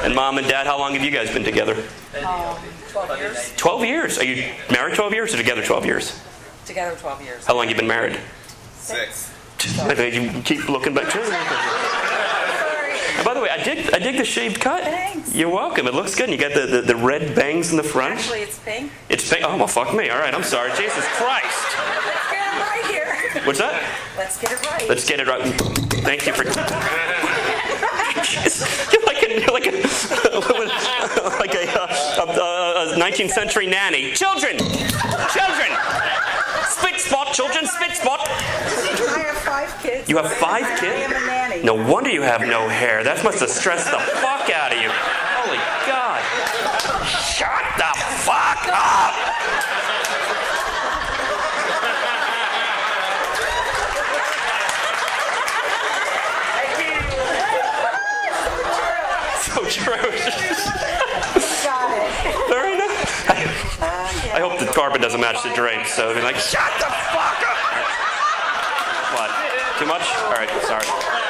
And Mom and Dad, how long have you guys been together? 12 years. 12 years. Are you married 12 years or together 12 years? Together 12 years. How long have you been married? 6. You keep looking back. And by the way, I dig the shaved cut. Thanks. You're welcome. It looks good. And you got the red bangs in the front. Actually, it's pink. It's pink. Oh, well, fuck me. All right, I'm sorry. Jesus Christ. Let's get it right here. What's that? Let's get it right. Let's get it right. Thank you for... You're like a 19th century nanny. Children! Spit spot, children, spit spot. I have 5 kids. You have 5 kids? I am a nanny. No wonder you have no hair. That must have stressed the fuck out of you. Holy God. Shut the fuck up! So true. Got it. Very nice. I hope the carpet doesn't match the drapes, so they're like, shut the fuck up! What? Too much? All right, sorry.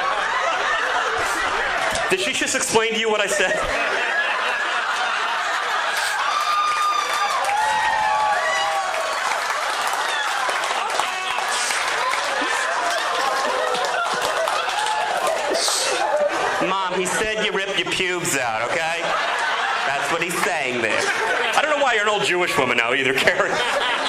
Did she just explain to you what I said? Mom, he said you ripped your pubes out, okay? That's what he's saying there. I don't know why you're an old Jewish woman now either, Karen.